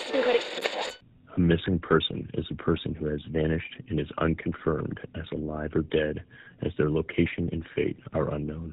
A missing person is a person who has vanished and is unconfirmed as alive or dead, as their location and fate are unknown.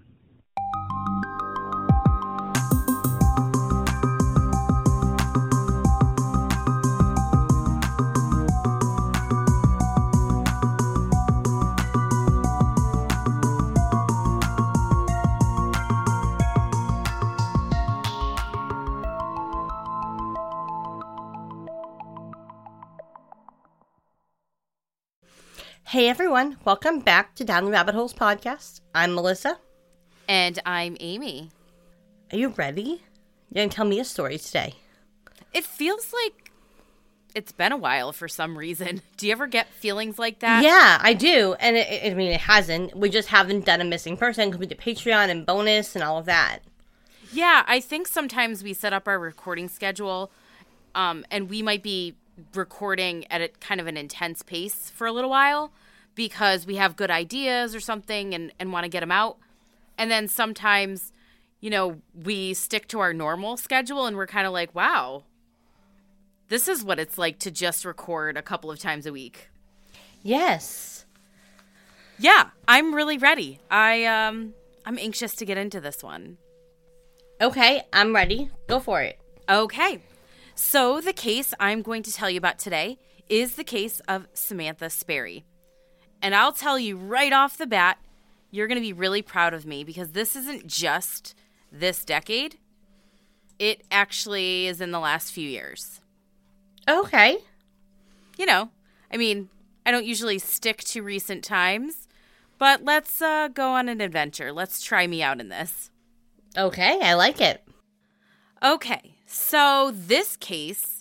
Hey everyone, welcome back to Down the Rabbit Holes podcast. I'm Melissa. And I'm Amy. Are you ready? You're going to tell me a story today. It feels like it's been a while for some reason. Do you ever get feelings like that? Yeah, I do. And it hasn't. We just haven't done a missing person because we did Patreon and bonus and all of that. Yeah, I think sometimes we set up our recording schedule and we might be recording at a kind of an intense pace for a little while because we have good ideas or something and want to get them out. And then sometimes, you know, we stick to our normal schedule and we're kind of like, wow, this is what it's like to just record a couple of times a week. Yes. Yeah, I'm really ready. I'm anxious to get into this one. Okay, I'm ready. Go for it. Okay. So the case I'm going to tell you about today is the case of Samantha Sperry. And I'll tell you right off the bat, you're going to be really proud of me because this isn't just this decade. It actually is in the last few years. Okay. You know, I mean, I don't usually stick to recent times, but let's go on an adventure. Let's try me out in this. Okay, I like it. Okay. So this case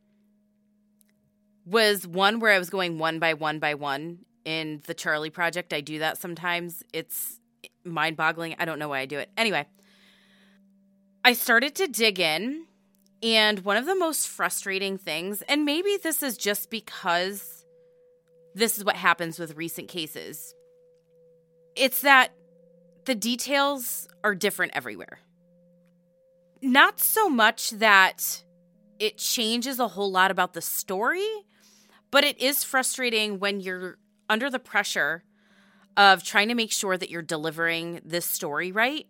was one where I was going one by one in the Charlie Project. I do that sometimes. It's mind-boggling. I don't know why I do it. Anyway, I started to dig in, and one of the most frustrating things, and maybe this is just because this is what happens with recent cases, it's that the details are different everywhere. Not so much that it changes a whole lot about the story, but it is frustrating when you're under the pressure of trying to make sure that you're delivering this story right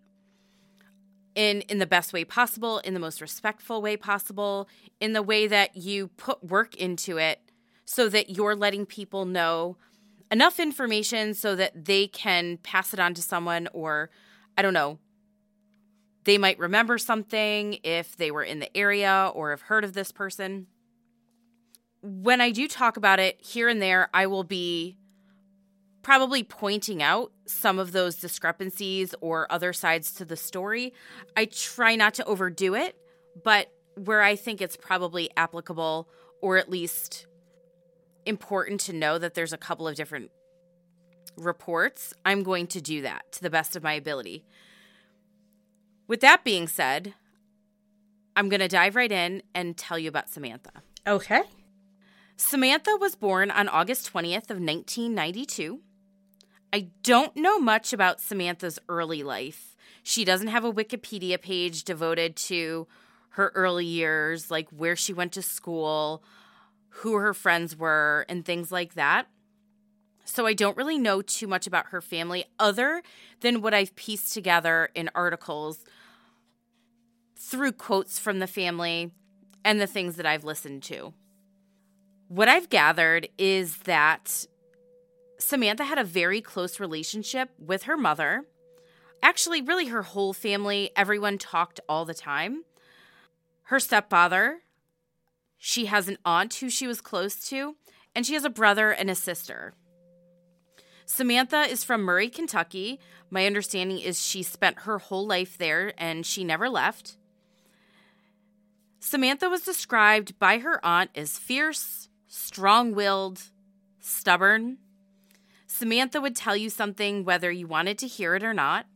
in the best way possible, in the most respectful way possible, in the way that you put work into it so that you're letting people know enough information so that they can pass it on to someone or, I don't know, they might remember something if they were in the area or have heard of this person. When I do talk about it here and there, I will be probably pointing out some of those discrepancies or other sides to the story. I try not to overdo it, but where I think it's probably applicable or at least important to know that there's a couple of different reports, I'm going to do that to the best of my ability. With that being said, I'm going to dive right in and tell you about Samantha. Okay. Samantha was born on August 20th of 1992. I don't know much about Samantha's early life. She doesn't have a Wikipedia page devoted to her early years, like where she went to school, who her friends were, and things like that. So I don't really know too much about her family other than what I've pieced together in articles through quotes from the family and the things that I've listened to. What I've gathered is that Samantha had a very close relationship with her mother. Actually, really her whole family, everyone talked all the time. Her stepfather, she has an aunt who she was close to, and she has a brother and a sister. Samantha is from Murray, Kentucky. My understanding is she spent her whole life there and she never left. Samantha was described by her aunt as fierce, strong-willed, stubborn. Samantha would tell you something whether you wanted to hear it or not,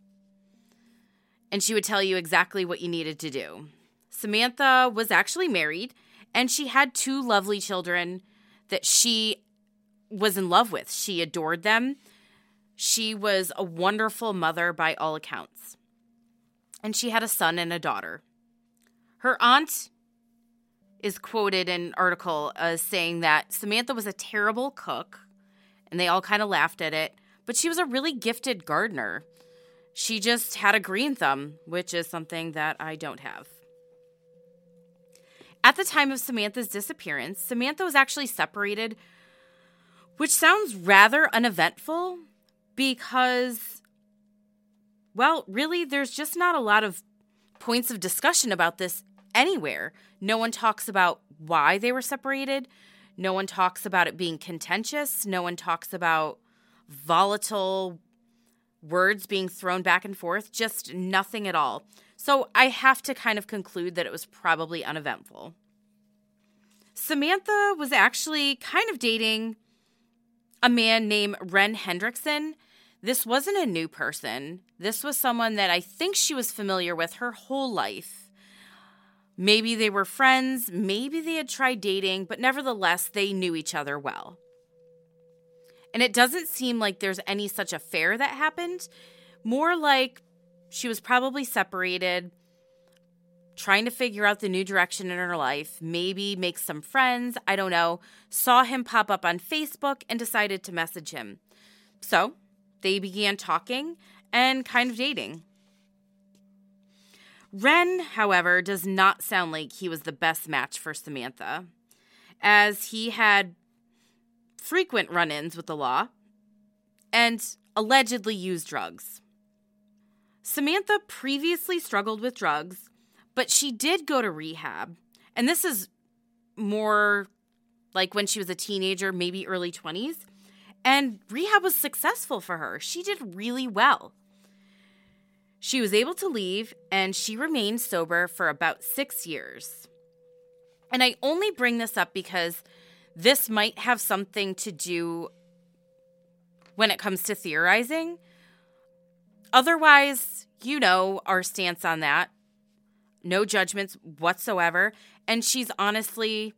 and she would tell you exactly what you needed to do. Samantha was actually married, and she had 2 lovely children that she was in love with. She adored them. She was a wonderful mother by all accounts. And she had a son and a daughter. Her aunt is quoted in an article as saying that Samantha was a terrible cook, and they all kind of laughed at it, but she was a really gifted gardener. She just had a green thumb, which is something that I don't have. At the time of Samantha's disappearance, Samantha was actually separated, which sounds rather uneventful because, well, really, there's just not a lot of points of discussion about this anywhere. No one talks about why they were separated. No one talks about it being contentious. No one talks about volatile words being thrown back and forth. Just nothing at all. So I have to kind of conclude that it was probably uneventful. Samantha was actually kind of dating a man named Ren Hendrickson. This wasn't a new person. This was someone that I think she was familiar with her whole life. Maybe they were friends, maybe they had tried dating, but nevertheless, they knew each other well. And it doesn't seem like there's any such affair that happened. More like she was probably separated, trying to figure out the new direction in her life, maybe make some friends, I don't know, saw him pop up on Facebook and decided to message him. So they began talking and kind of dating. Ren, however, does not sound like he was the best match for Samantha, as he had frequent run-ins with the law and allegedly used drugs. Samantha previously struggled with drugs, but she did go to rehab, and this is more like when she was a teenager, maybe early 20s, and rehab was successful for her. She did really well. She was able to leave, and she remained sober for about 6 years. And I only bring this up because this might have something to do when it comes to theorizing. Otherwise, you know our stance on that. No judgments whatsoever. And she's honestly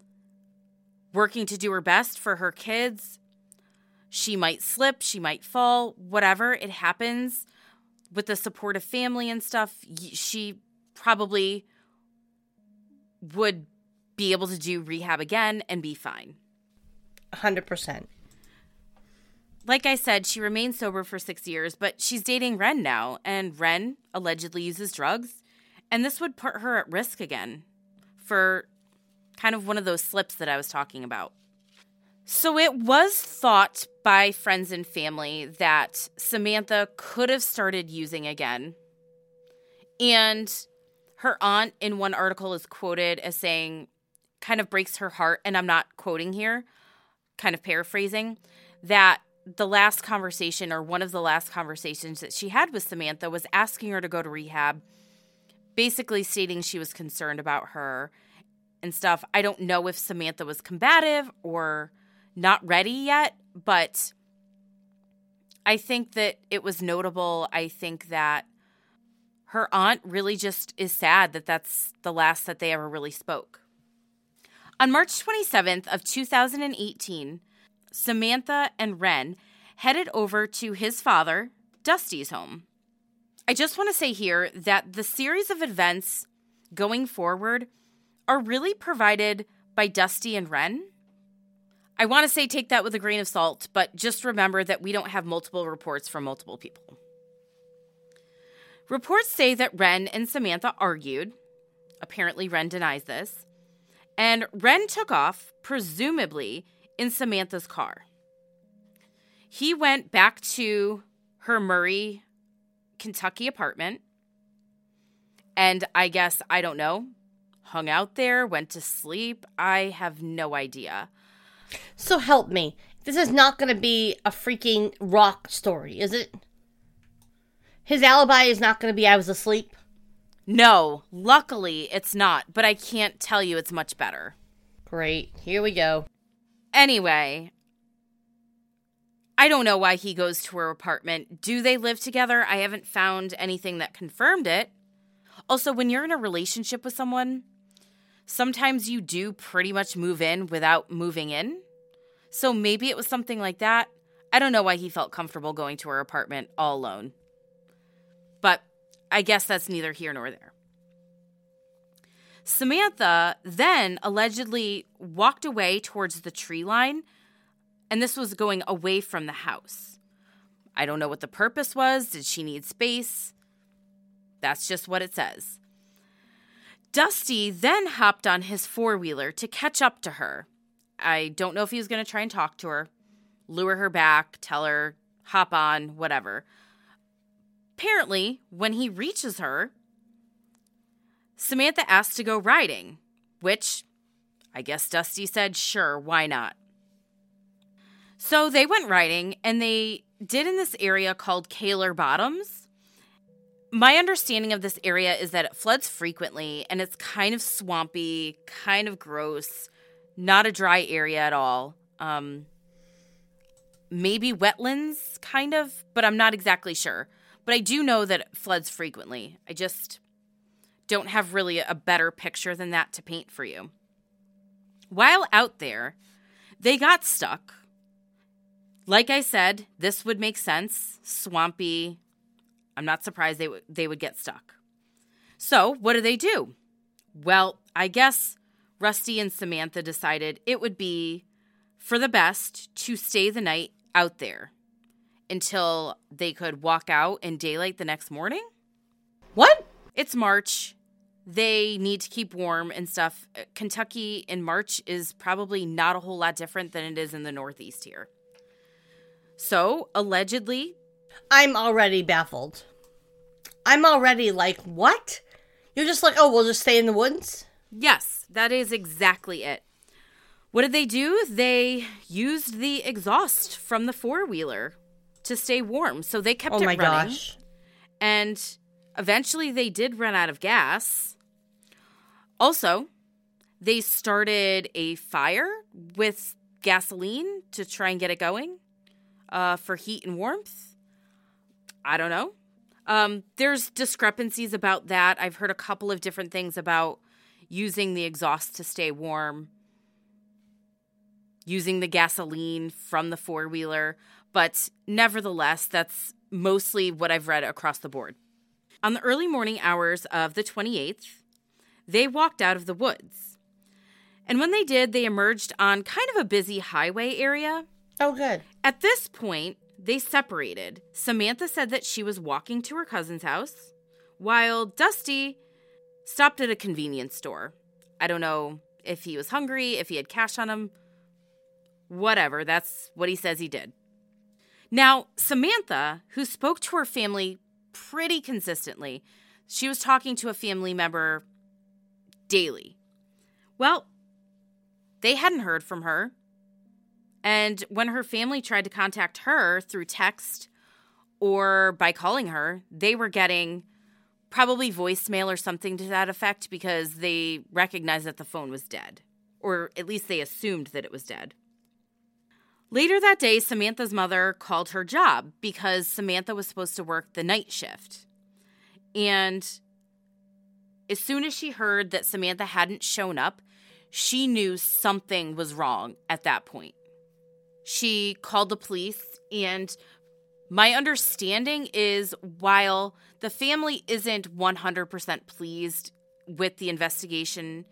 working to do her best for her kids. She might slip, she might fall, whatever. It happens. With the support of family and stuff, she probably would be able to do rehab again and be fine. 100%. Like I said, she remained sober for 6 years, but she's dating Ren now, and Ren allegedly uses drugs, and this would put her at risk again for kind of one of those slips that I was talking about. So it was thought by friends and family that Samantha could have started using again. And her aunt in one article is quoted as saying, kind of breaks her heart, and I'm not quoting here, kind of paraphrasing, that the last conversation or one of the last conversations that she had with Samantha was asking her to go to rehab, basically stating she was concerned about her and stuff. I don't know if Samantha was combative or not ready yet, but I think that it was notable. I think that her aunt really just is sad that that's the last that they ever really spoke. On March 27th of 2018, Samantha and Ren headed over to his father, Dusty's home. I just want to say here that the series of events going forward are really provided by Dusty and Ren. I want to say take that with a grain of salt, but just remember that we don't have multiple reports from multiple people. Reports say that Ren and Samantha argued. Apparently, Ren denies this. And Ren took off, presumably, in Samantha's car. He went back to her Murray, Kentucky apartment. And I guess, I don't know, hung out there, went to sleep. I have no idea. So help me. This is not going to be a freaking rock story, is it? His alibi is not going to be I was asleep? No, luckily it's not, but I can't tell you it's much better. Great. Here we go. Anyway, I don't know why he goes to her apartment. Do they live together? I haven't found anything that confirmed it. Also, when you're in a relationship with someone, sometimes you do pretty much move in without moving in. So maybe it was something like that. I don't know why he felt comfortable going to her apartment all alone. But I guess that's neither here nor there. Samantha then allegedly walked away towards the tree line, and this was going away from the house. I don't know what the purpose was. Did she need space? That's just what it says. Dusty then hopped on his four-wheeler to catch up to her. I don't know if he was going to try and talk to her, lure her back, tell her, hop on, whatever. Apparently, when he reaches her, Samantha asked to go riding, which I guess Dusty said, sure, why not? So they went riding, and they did in this area called Kaler Bottoms. My understanding of this area is that it floods frequently, and it's kind of swampy, kind of gross, not a dry area at all. Maybe wetlands, kind of, but I'm not exactly sure. But I do know that it floods frequently. I just don't have really a better picture than that to paint for you. While out there, they got stuck. Like I said, this would make sense. Swampy. I'm not surprised they would get stuck. So what do? Well, I guess Rusty and Samantha decided it would be for the best to stay the night out there until they could walk out in daylight the next morning. What? It's March. They need to keep warm and stuff. Kentucky in March is probably not a whole lot different than it is in the Northeast here. So, allegedly... I'm already baffled. I'm already like, what? You're just like, oh, we'll just stay in the woods? Yes, that is exactly it. What did they do? They used the exhaust from the four-wheeler to stay warm. So they kept it running. Oh my gosh. And eventually they did run out of gas. Also, they started a fire with gasoline to try and get it going for heat and warmth. I don't know. There's discrepancies about that. I've heard a couple of different things about using the exhaust to stay warm, using the gasoline from the four-wheeler, but nevertheless, that's mostly what I've read across the board. On the early morning hours of the 28th, they walked out of the woods. And when they did, they emerged on kind of a busy highway area. Oh, good. At this point, they separated. Samantha said that she was walking to her cousin's house, while Dusty stopped at a convenience store. I don't know if he was hungry, if he had cash on him, whatever. That's what he says he did. Now, Samantha, who spoke to her family pretty consistently, she was talking to a family member daily. Well, they hadn't heard from her. And when her family tried to contact her through text or by calling her, they were getting probably voicemail or something to that effect because they recognized that the phone was dead. Or at least they assumed that it was dead. Later that day, Samantha's mother called her job because Samantha was supposed to work the night shift. And as soon as she heard that Samantha hadn't shown up, she knew something was wrong at that point. She called the police, and my understanding is while the family isn't 100% pleased with the investigation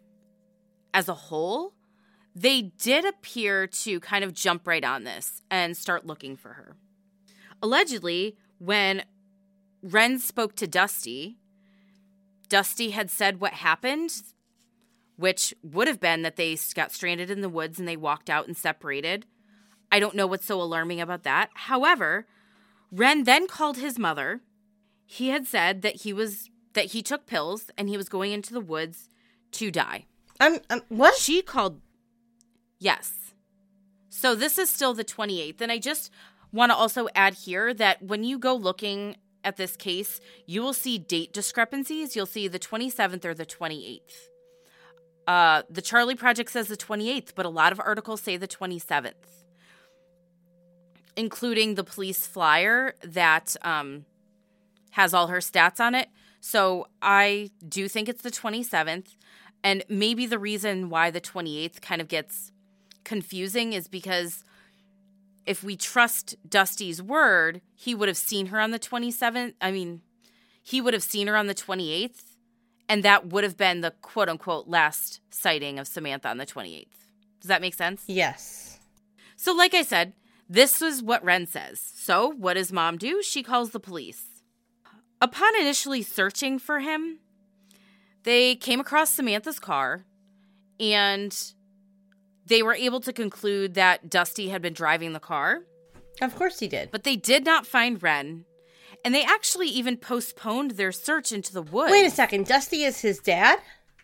as a whole, they did appear to kind of jump right on this and start looking for her. Allegedly, when Wren spoke to Dusty, Dusty had said what happened, which would have been that they got stranded in the woods and they walked out and separated. I don't know what's so alarming about that. However, Wren then called his mother. He had said that he took pills and he was going into the woods to die. What? She called. Yes. So this is still the 28th. And I just want to also add here that when you go looking at this case, you will see date discrepancies. You'll see the 27th or the 28th. The Charley Project says the 28th, but a lot of articles say the 27th, including the police flyer that has all her stats on it. So I do think it's the 27th. And maybe the reason why the 28th kind of gets confusing is because if we trust Dusty's word, he would have seen her on the 27th. I mean, he would have seen her on the 28th And that would have been the quote-unquote last sighting of Samantha on the 28th. Does that make sense? Yes. So like I said, this was what Wren says. So what does Mom do? She calls the police. Upon initially searching for him, they came across Samantha's car, and they were able to conclude that Dusty had been driving the car. Of course he did. But they did not find Wren, and they actually even postponed their search into the woods. Wait a second. Dusty is his dad?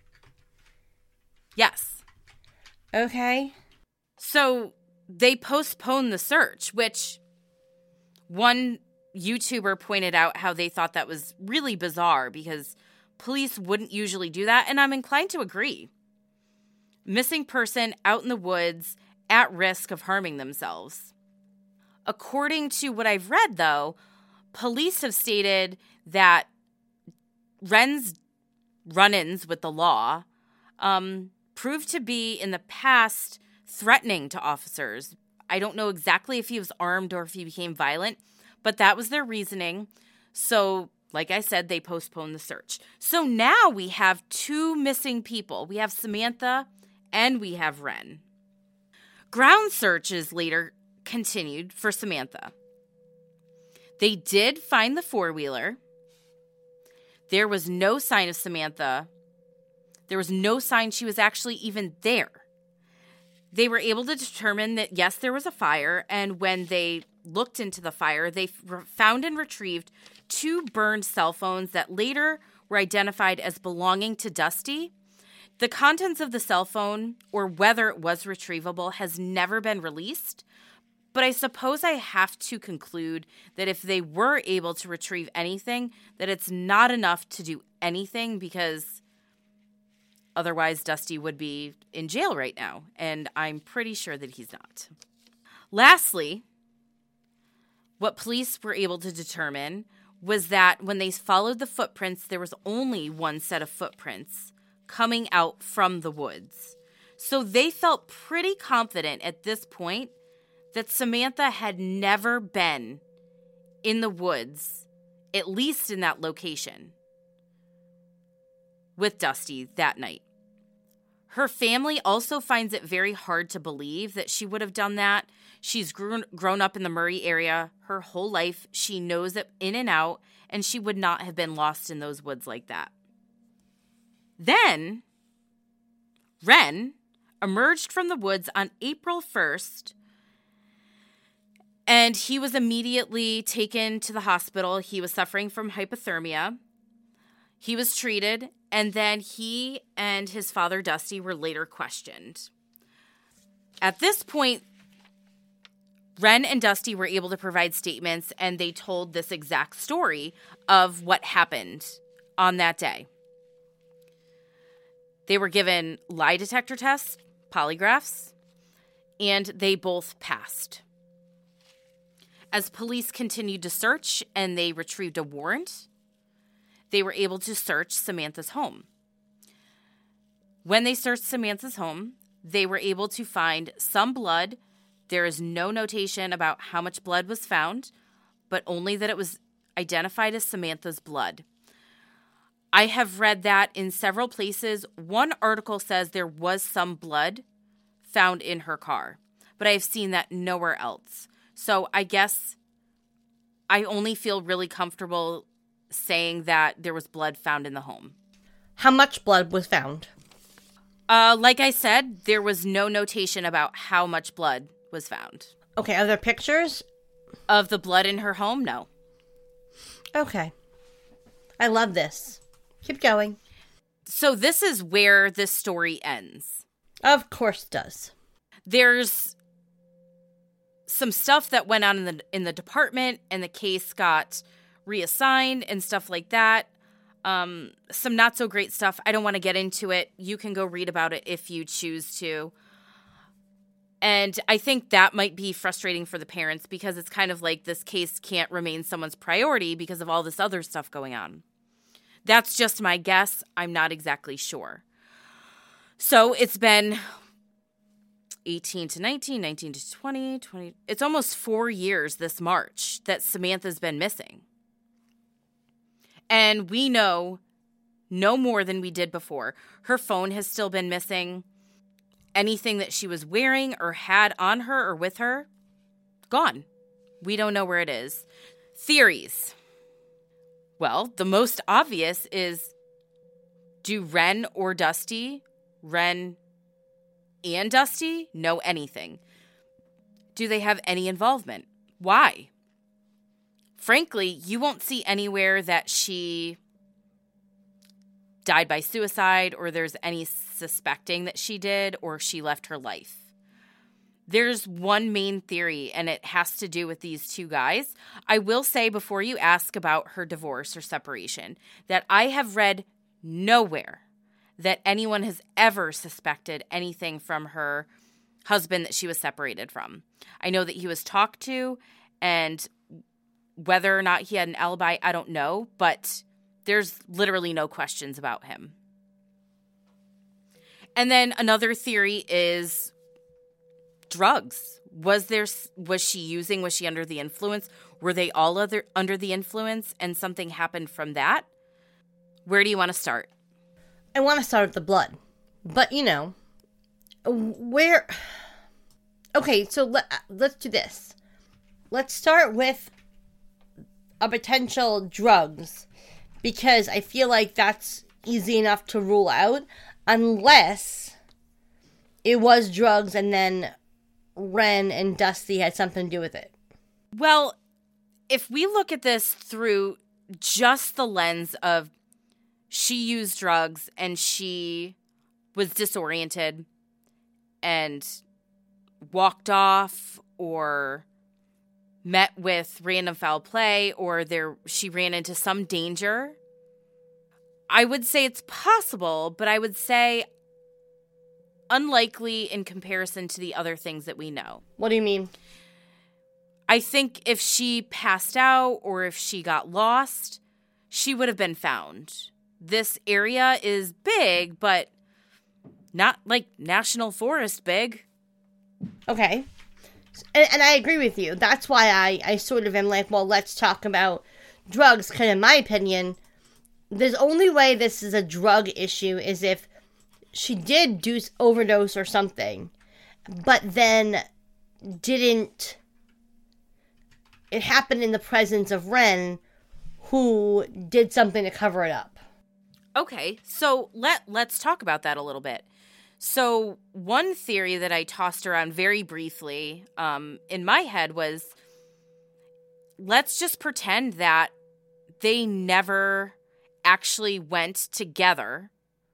Yes. Okay. So they postponed the search, which one YouTuber pointed out how they thought that was really bizarre because police wouldn't usually do that, and I'm inclined to agree. Missing person out in the woods at risk of harming themselves. According to what I've read, though, police have stated that Wren's run-ins with the law proved to be in the past threatening to officers. I don't know exactly if he was armed or if he became violent, but that was their reasoning. So, like I said, they postponed the search. So now we have two missing people. We have Samantha and we have Wren. Ground searches later continued for Samantha. They did find the four-wheeler. There was no sign of Samantha. There was no sign she was actually even there. They were able to determine that, yes, there was a fire, and when they looked into the fire, they found and retrieved two burned cell phones that later were identified as belonging to Dusty. The contents of the cell phone, or whether it was retrievable, has never been released. But I suppose I have to conclude that if they were able to retrieve anything, that it's not enough to do anything because otherwise Dusty would be in jail right now. And I'm pretty sure that he's not. Lastly, what police were able to determine was that when they followed the footprints, there was only one set of footprints coming out from the woods. So they felt pretty confident at this point that Samantha had never been in the woods, at least in that location, with Dusty that night. Her family also finds it very hard to believe that she would have done that. She's grown up in the Murray area her whole life. She knows it in and out, and she would not have been lost in those woods like that. Then, Wren emerged from the woods on April 1st, and he was immediately taken to the hospital. He was suffering from hypothermia. He was treated, and then he and his father, Dusty, were later questioned. At this point, Wren and Dusty were able to provide statements, and they told this exact story of what happened on that day. They were given lie detector tests, polygraphs, and they both passed. As police continued to search and they retrieved a warrant, they were able to search Samantha's home. When they searched Samantha's home, they were able to find some blood. There is no notation about how much blood was found, but only that it was identified as Samantha's blood. I have read that in several places. One article says there was some blood found in her car, but I have seen that nowhere else. So I guess I only feel really comfortable saying that there was blood found in the home. How much blood was found? Like I said, there was no notation about how much blood was found. Okay, are there pictures? Of the blood in her home? No. Okay. I love this. Keep going. So this is where this story ends. Of course it does. There's some stuff that went on in the department, and the case got reassigned and stuff like that. Some not so great stuff. I don't want to get into it. You can go read about it if you choose to. And I think that might be frustrating for the parents because it's kind of like this case can't remain someone's priority because of all this other stuff going on. That's just my guess. I'm not exactly sure. So it's been 18 to 19, 19 to 20, 20. It's almost 4 years this March that Samantha's been missing. And we know no more than we did before. Her phone has still been missing. Anything that she was wearing or had on her or with her, gone. We don't know where it is. Theories. Well, the most obvious is, do Ren or Dusty, Ren and Dusty, know anything? Do they have any involvement? Why? Frankly, you won't see anywhere that she died by suicide or there's any suspecting that she did or she left her life. There's one main theory, and it has to do with these two guys. I will say before you ask about her divorce or separation that I have read nowhere that anyone has ever suspected anything from her husband that she was separated from. I know that he was talked to, and whether or not he had an alibi, I don't know, but there's literally no questions about him. And then another theory is drugs. Was she under the influence? Were they all under the influence and something happened from that? Where do you want to start? I want to start with the blood. But, where... Okay, so let's do this. Let's start with a potential drugs, because I feel like that's easy enough to rule out, unless it was drugs and then Ren and Dusty had something to do with it. Well, if we look at this through just the lens of she used drugs and she was disoriented and walked off or met with random foul play or she ran into some danger, I would say it's possible, but I would say unlikely in comparison to the other things that we know. What do you mean? I think if she passed out or if she got lost, she would have been found. This area is big, but not like National Forest big. Okay. And I agree with you. That's why I sort of am like, well, let's talk about drugs. Because in my opinion, the only way this is a drug issue is if she did overdose or something, but then it happened in the presence of Ren, who did something to cover it up. Okay, so let's talk about that a little bit. So one theory that I tossed around very briefly in my head was, let's just pretend that they never actually went together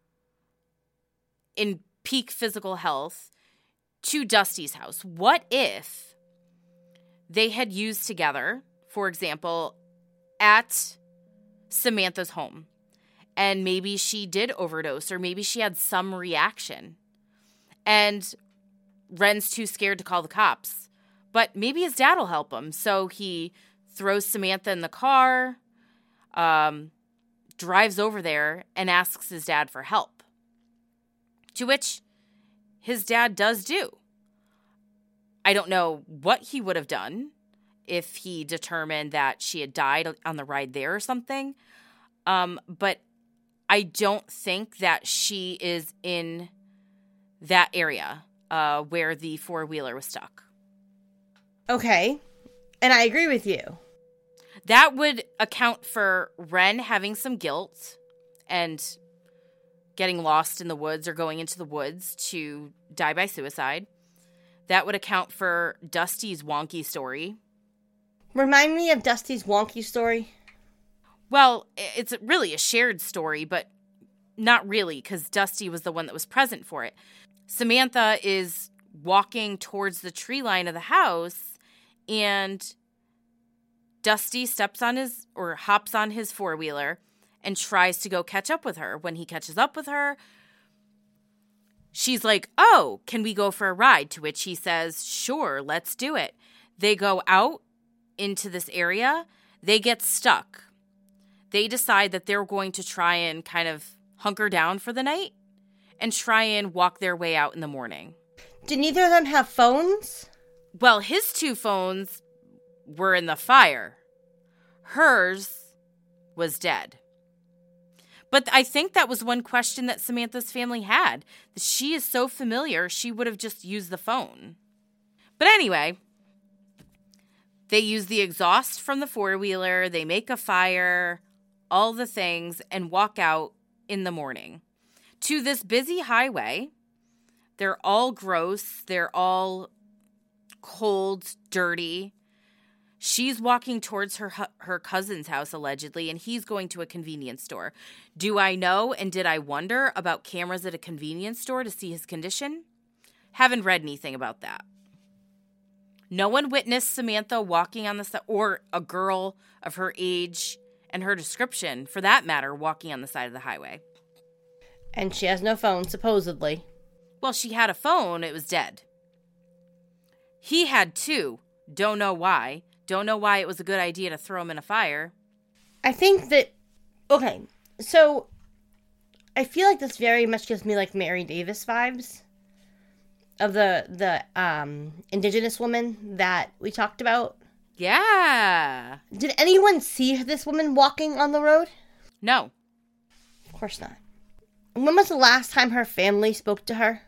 in peak physical health to Dusty's house. What if they had used together, for example, at Samantha's home? And maybe she did overdose, or maybe she had some reaction. And Ren's too scared to call the cops. But maybe his dad will help him. So he throws Samantha in the car, drives over there, and asks his dad for help. To which his dad does do. I don't know what he would have done if he determined that she had died on the ride there or something. But I don't think that she is in that area where the four-wheeler was stuck. Okay. And I agree with you. That would account for Ren having some guilt and getting lost in the woods or going into the woods to die by suicide. That would account for Dusty's wonky story. Remind me of Dusty's wonky story. Well, it's really a shared story, but not really, because Dusty was the one that was present for it. Samantha is walking towards the tree line of the house, and Dusty hops on his four-wheeler and tries to go catch up with her. When he catches up with her, she's like, "Oh, can we go for a ride?" To which he says, "Sure, let's do it." They go out into this area. They get stuck. They decide that they're going to try and kind of hunker down for the night and try and walk their way out in the morning. Did neither of them have phones? Well, his two phones were in the fire. Hers was dead. But I think that was one question that Samantha's family had. She is so familiar, she would have just used the phone. But anyway, they use the exhaust from the four-wheeler, they make a fire, all the things, and walk out in the morning to this busy highway. They're all gross. They're all cold, dirty. She's walking towards her cousin's house, allegedly, and he's going to a convenience store. Do I know and did I wonder about cameras at a convenience store to see his condition? Haven't read anything about that. No one witnessed Samantha walking on the side, or a girl of her age and her description, for that matter, walking on the side of the highway. And she has no phone, supposedly. Well, she had a phone. It was dead. He had two. Don't know why. Don't know why it was a good idea to throw him in a fire. I think that... Okay, so... I feel like this very much gives me, like, Mary Davis vibes. Of the indigenous woman that we talked about. Yeah. Did anyone see this woman walking on the road? No. Of course not. When was the last time her family spoke to her?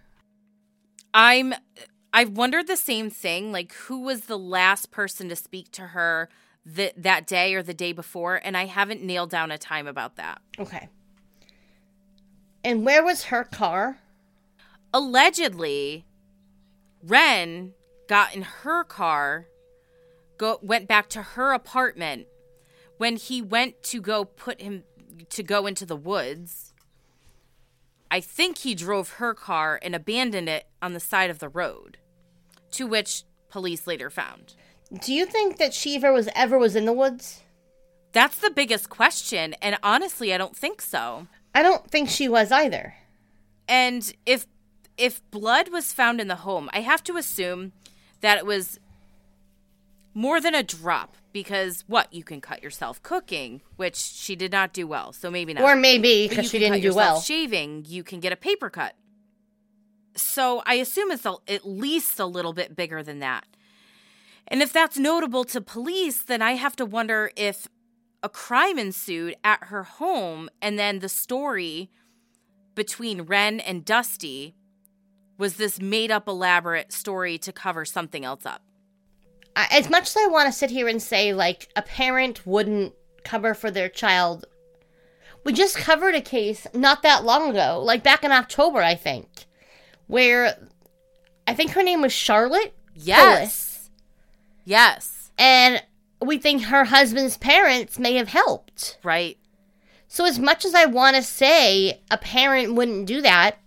I've wondered the same thing. Like, who was the last person to speak to her that day or the day before? And I haven't nailed down a time about that. Okay. And where was her car? Allegedly, Ren got in her car, went back to her apartment. When he went to go into the woods, I think he drove her car and abandoned it on the side of the road, to which police later found. Do you think that Shiva was in the woods? That's the biggest question, and honestly, I don't think so. I don't think she was either. And if blood was found in the home, I have to assume that it was more than a drop, because you can cut yourself cooking, which she did not do well, so maybe not. Or maybe because she didn't do well. Shaving, you can get a paper cut. So I assume it's at least a little bit bigger than that. And if that's notable to police, then I have to wonder if a crime ensued at her home, and then the story between Ren and Dusty was this made-up elaborate story to cover something else up. As much as I want to sit here and say, like, a parent wouldn't cover for their child, we just covered a case not that long ago, like back in October, I think, where I think her name was Charlotte. Yes. Yes. And we think her husband's parents may have helped. Right. So as much as I want to say a parent wouldn't do that,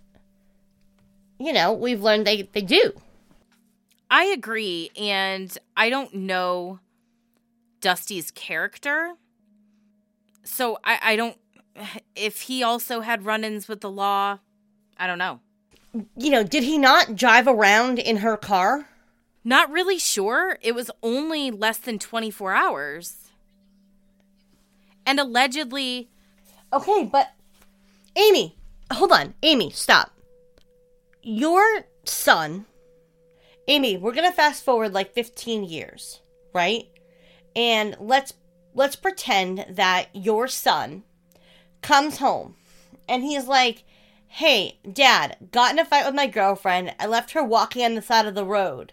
we've learned they do. I agree, and I don't know Dusty's character, so I don't... If he also had run-ins with the law, I don't know. Did he not drive around in her car? Not really sure. It was only less than 24 hours. And allegedly... Okay, but... Amy, hold on. Amy, stop. Your son... Amy, we're going to fast forward like 15 years, right? And let's pretend that your son comes home and he's like, "Hey, Dad, got in a fight with my girlfriend. I left her walking on the side of the road."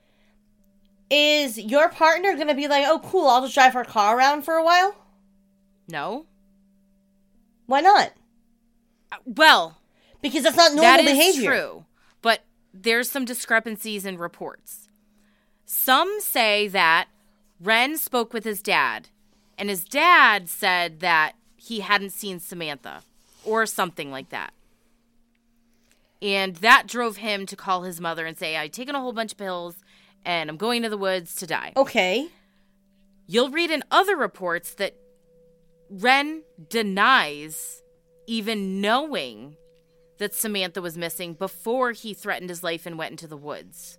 Is your partner going to be like, "Oh, cool, I'll just drive her car around for a while"? No. Why not? Well, because that's not normal behavior. That is true, but there's some discrepancies in reports. Some say that Ren spoke with his dad, and his dad said that he hadn't seen Samantha, or something like that. And that drove him to call his mother and say, "I've taken a whole bunch of pills, and I'm going to the woods to die." Okay. You'll read in other reports that Ren denies even knowing that Samantha was missing before he threatened his life and went into the woods.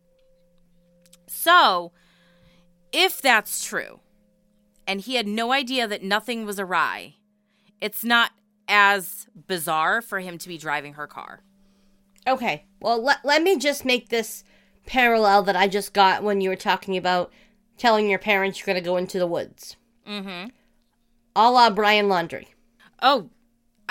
So, if that's true, and he had no idea that nothing was awry, it's not as bizarre for him to be driving her car. Okay, well, let me just make this parallel that I just got when you were talking about telling your parents you're going to go into the woods. Mm-hmm. A la Brian Laundrie. Oh,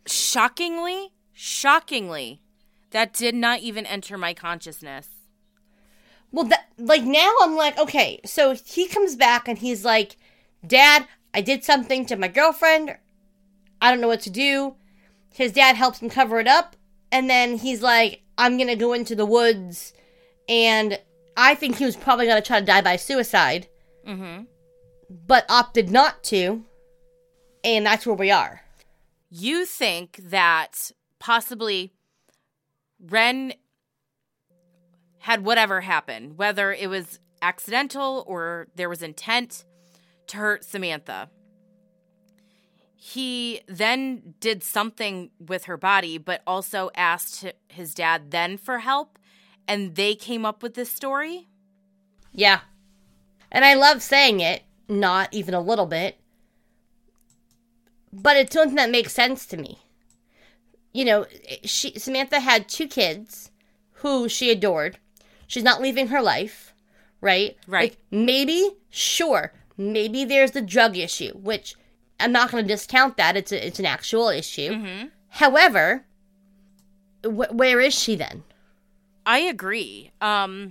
Shockingly, that did not even enter my consciousness. Well, now I'm like, okay, so he comes back and he's like, Dad, I did something to my girlfriend. I don't know what to do. His dad helps him cover it up. And then he's like, I'm going to go into the woods. And I think he was probably going to try to die by suicide. Mm-hmm. But opted not to. And that's where we are. You think that possibly Ren had whatever happened, whether it was accidental or there was intent to hurt Samantha. He then did something with her body, but also asked his dad then for help, and they came up with this story? Yeah. And I love saying it, not even a little bit, but it's something that makes sense to me. You know, Samantha had 2 kids who she adored. She's not leaving her life, right? Right. Like, maybe there's the drug issue, which I'm not going to discount that. It's an actual issue. Mm-hmm. However, where is she then? I agree. I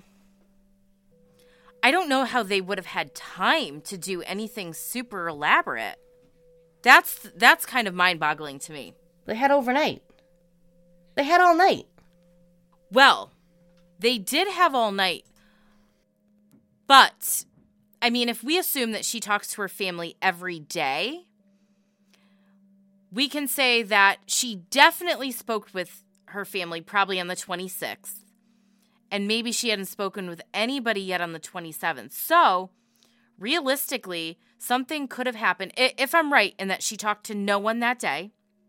don't know how they would have had time to do anything super elaborate. That's kind of mind-boggling to me. They had overnight. They had all night. Well, they did have all night. But, I mean, if we assume that she talks to her family every day, we can say that she definitely spoke with her family probably on the 26th. And maybe she hadn't spoken with anybody yet on the 27th. So, realistically, something could have happened. If I'm right in that she talked to no one that day,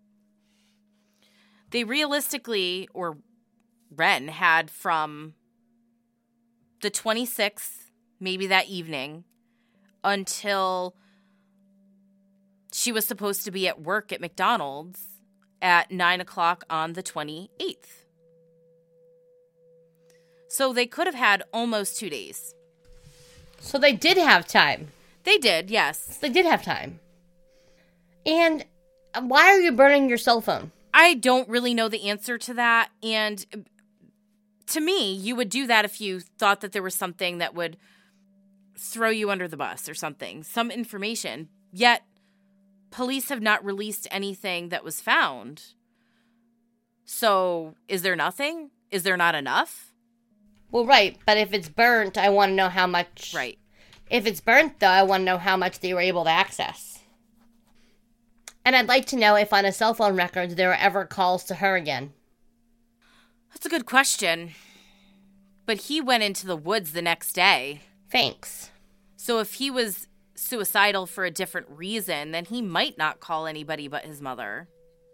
they realistically, or Ren had from the 26th, maybe that evening, until she was supposed to be at work at McDonald's at 9 o'clock on the 28th. So they could have had almost 2 days. So they did have time. They did, yes. They did have time. And why are you burning your cell phone? I don't really know the answer to that. And to me, you would do that if you thought that there was something that would throw you under the bus or something, some information. Yet, police have not released anything that was found. So, is there nothing? Is there not enough? Well, right. But if it's burnt, I want to know how much. Right. If it's burnt, though, I want to know how much they were able to access. And I'd like to know if on a cell phone record there were ever calls to her again. That's a good question. But he went into the woods the next day. Thanks. So if he was suicidal for a different reason, then he might not call anybody but his mother.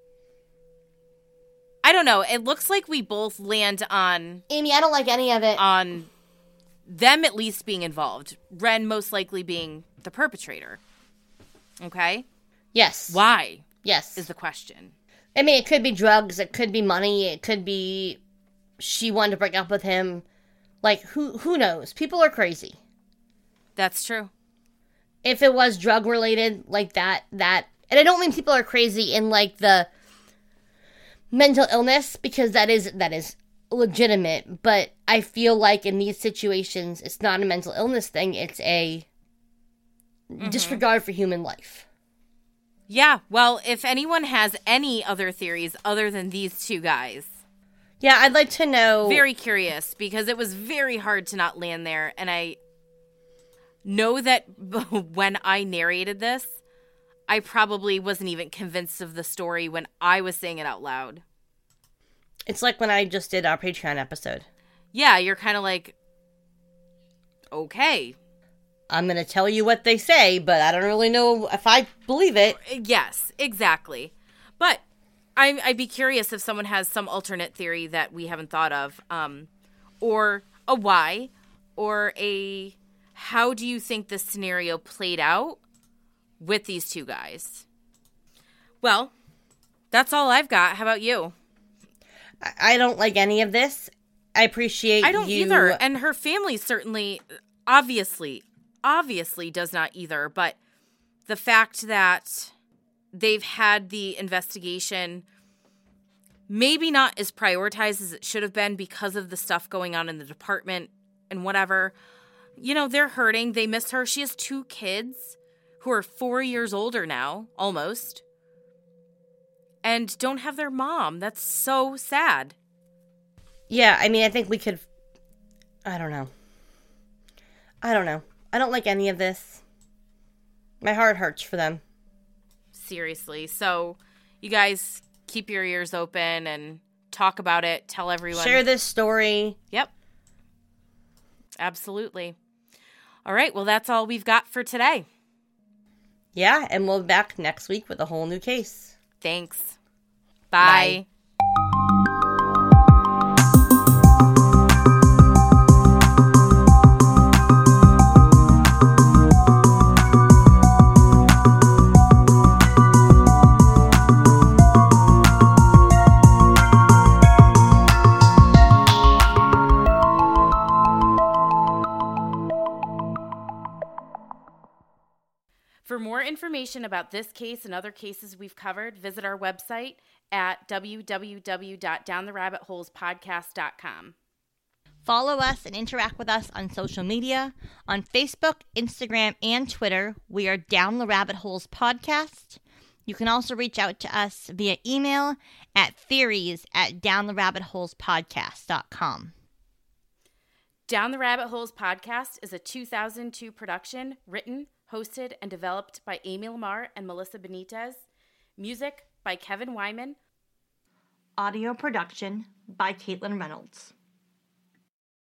I don't know. It looks like we both land on... Amy, I don't like any of it. On them at least being involved. Ren most likely being the perpetrator. Okay? Yes. Why? Yes. Is the question. I mean, it could be drugs. It could be money. It could be she wanted to break up with him. Like, who knows? People are crazy. That's true. If it was drug related, like that, and I don't mean people are crazy in like the mental illness, because that is legitimate, but I feel like in these situations, it's not a mental illness thing, it's a disregard for human life. Yeah, well, if anyone has any other theories other than these 2 guys. Yeah, I'd like to know. Very curious, because it was very hard to not land there, and I know that when I narrated this, I probably wasn't even convinced of the story when I was saying it out loud. It's like when I just did our Patreon episode. Yeah, you're kind of like, okay. I'm going to tell you what they say, but I don't really know if I believe it. Yes, exactly. But I'd be curious if someone has some alternate theory that we haven't thought of, or a why, or a how do you think this scenario played out with these 2 guys? Well, that's all I've got. How about you? I don't like any of this. I appreciate I don't either. And her family certainly, obviously does not either. But the fact that they've had the investigation maybe not as prioritized as it should have been because of the stuff going on in the department and whatever. You know, they're hurting. They miss her. She has 2 kids who are 4 years older now, almost, and don't have their mom. That's so sad. Yeah, I mean, I think we could... I don't know. I don't like any of this. My heart hurts for them. Seriously. So, you guys keep your ears open and talk about it. Tell everyone. Share this story. Yep. Absolutely. All right. Well, that's all we've got for today. Yeah, and we'll be back next week with a whole new case. Thanks. Bye. For more information about this case and other cases we've covered, visit our website at www.downtherabbitholespodcast.com. Follow us and interact with us on social media. On Facebook, Instagram, and Twitter, we are Down the Rabbit Holes Podcast. You can also reach out to us via email at theories@downtherabbitholespodcast.com. Down the Rabbit Holes Podcast is a 2002 production, written, hosted, and developed by Amy Lamar and Melissa Benitez. Music by Kevin Wyman. Audio production by Caitlin Reynolds.